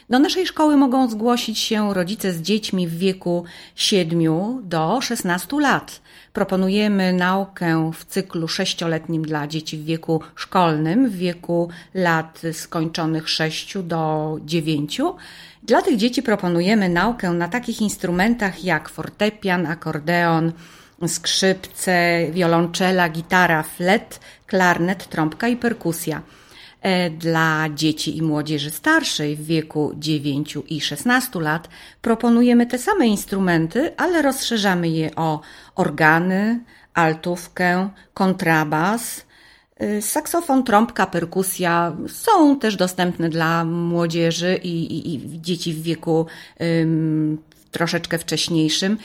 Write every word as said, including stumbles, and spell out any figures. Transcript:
Do naszej szkoły mogą zgłosić się rodzice z dziećmi w wieku siedmiu do szesnastu lat. Proponujemy naukę w cyklu sześcioletnim dla dzieci w wieku szkolnym, w wieku lat skończonych sześciu do dziewięciu. Dla tych dzieci proponujemy naukę na takich instrumentach jak fortepian, akordeon, skrzypce, wiolonczela, gitara, flet, klarnet, trąbka i perkusja. Dla dzieci i młodzieży starszej w wieku dziewięciu i szesnastu lat proponujemy te same instrumenty, ale rozszerzamy je o organy, altówkę, kontrabas, saksofon, trąbka, perkusja. Są też dostępne dla młodzieży i, i, i dzieci w wieku um, troszeczkę wcześniejszym.